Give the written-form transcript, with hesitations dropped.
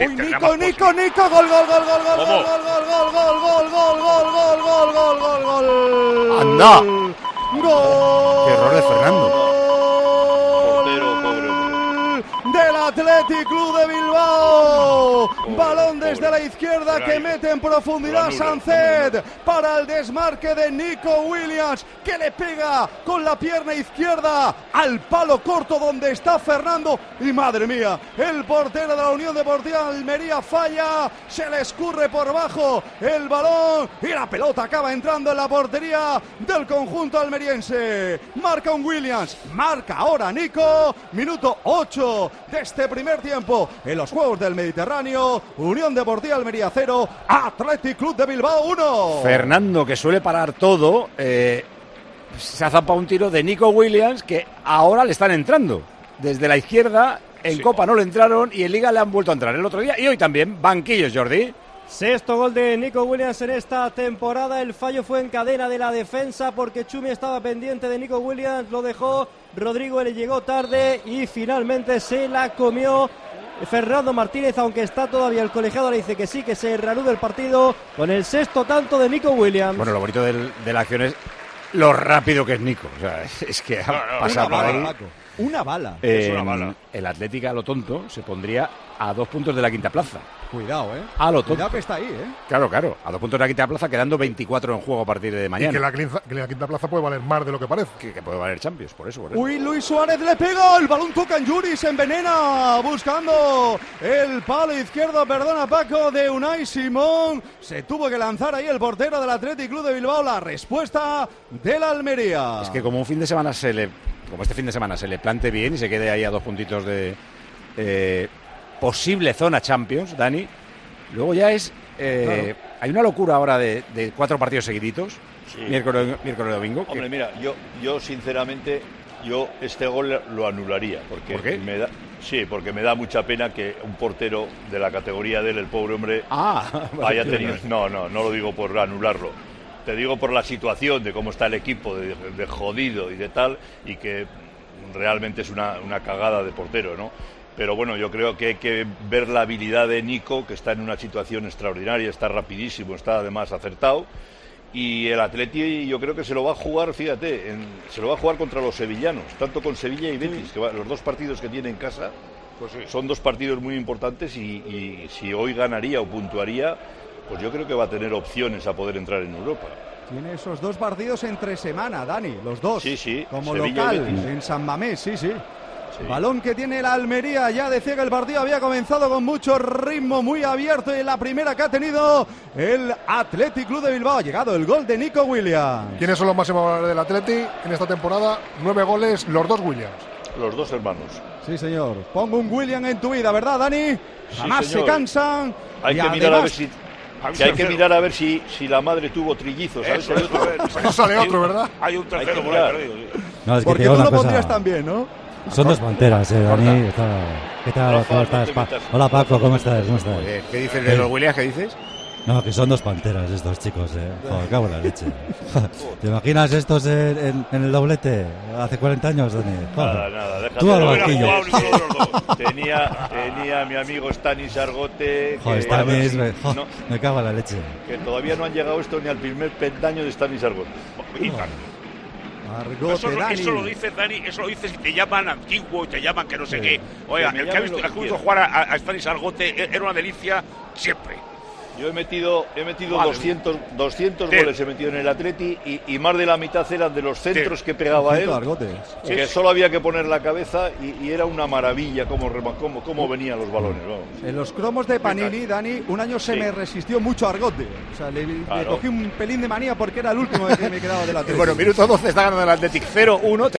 Nico, gol, gol, gol, gol, gol, gol, gol, gol, gol, gol, gol, gol, gol. ¡Anda! ¡Gol! ¡Qué error de Fernando! Del Athletic Club de Bilbao. Balón desde la izquierda que mete en profundidad Sánchez para el desmarque de Nico Williams, que le pega con la pierna izquierda al palo corto donde está Fernando. Y madre mía, el portero de la Unión Deportiva Almería falla, se le escurre por bajo el balón y la pelota acaba entrando en la portería del conjunto almeriense. Marca un Williams, marca ahora Nico. Minuto 8 de este primer tiempo en los Juegos del Mediterráneo. Unión Deportiva Almería 0, Athletic Club de Bilbao 1. Fernando, que suele parar todo, se ha zapado un tiro de Nico Williams, que ahora le están entrando desde la izquierda. En Copa no le entraron y en Liga le han vuelto a entrar el otro día y hoy también. Banquillos, Jordi. Sexto gol de Nico Williams en esta temporada. El fallo fue en cadena de la defensa porque Chumi estaba pendiente de Nico Williams, lo dejó, Rodrigo le llegó tarde y finalmente se la comió Fernando Martínez, aunque está todavía el colegiado, le dice que sí, que se reanude el partido con el sexto tanto de Nico Williams. Bueno, lo bonito de la acción es lo rápido que es Nico. O sea, es que pasa por ahí. Una bala. Es una bala. El Atlético, a lo tonto, se pondría a 2 puntos de la quinta plaza. Cuidado, A lo tonto. Cuidado que está ahí, Claro, a 2 puntos de la quinta plaza, quedando 24 en juego a partir de mañana. Y que la quinta plaza puede valer más de lo que parece. Que puede valer Champions, por eso. Uy, Luis Suárez le pega, el balón toca en Yuri, se envenena, buscando el palo izquierdo, perdona Paco, de Unai Simón. Se tuvo que lanzar ahí el portero del Athletic Club de Bilbao, la respuesta del Almería. Es que como este fin de semana se le plante bien y se quede ahí a 2 puntitos de posible zona Champions, Dani, luego ya es claro. Hay una locura ahora de 4 partidos seguiditos, sí. miércoles y domingo. Hombre, mira, yo sinceramente este gol lo anularía porque ¿por qué? Porque me da mucha pena que un portero de la categoría de él, el pobre hombre, haya tenido. No lo digo por anularlo. Te digo por la situación de cómo está el equipo, de jodido y de tal, y que realmente es una cagada de portero, ¿no? Pero bueno, yo creo que hay que ver la habilidad de Nico, que está en una situación extraordinaria, está rapidísimo, está además acertado. Y el Atleti yo creo que se lo va a jugar, fíjate, se lo va a jugar contra los sevillanos, tanto con Sevilla y Betis, que los 2 partidos que tiene en casa, pues son 2 partidos muy importantes y si hoy ganaría o puntuaría, pues yo creo que va a tener opciones a poder entrar en Europa. Tiene esos 2 partidos entre semana, Dani, los 2. Sí. Como Sevilla local, en San Mamés, sí. Balón que tiene la Almería, ya decía que el partido había comenzado con mucho ritmo, muy abierto, y en la primera que ha tenido el Athletic Club de Bilbao ha llegado el gol de Nico Williams. ¿Quiénes son los máximos goleadores del Athletic en esta temporada? 9 goles, los 2 Williams. Los 2 hermanos. Sí, señor. Pongo un Williams en tu vida, ¿verdad, Dani? Jamás se cansan. Hay que mirar a ver si... hay que mirar a ver si la madre tuvo trillizos. Eso sale otro, ¿verdad? Hay un tercero por ahí perdido. No, es que porque tú lo pondrías también, ¿no? Son 2 panteras, Dani. ¿Qué tal? ¿Cómo estás? Hola, Paco, ¿cómo estás? ¿Qué dices de los Williams? ¿Qué dices? No, que son 2 panteras estos chicos, Joder, cago en la leche. ¿Te imaginas estos en el doblete hace 40 años, Dani? Nada, déjate. Tú al banquillo. Tenía mi amigo Stanis Argote. Joder, Stanis, me cago en la leche. Que todavía no han llegado esto ni al primer peldaño de Stanis Argote. Eso lo dices, Dani, eso lo dices y te llaman antiguo y te llaman que no sé qué. Oiga, el que ha visto jugar a Stanis Argote era una delicia siempre. Yo he metido 200 goles he metido en el Atleti y más de la mitad eran de los centros que pegaba él, que solo había que poner la cabeza y era una maravilla cómo venían los balones. Vamos. En los cromos de Panini, Dani, un año se me resistió mucho Argote. O sea, le cogí un pelín de manía porque era el último que me quedaba del Atleti. Bueno, minuto 12 está ganando el Athletic 0-1.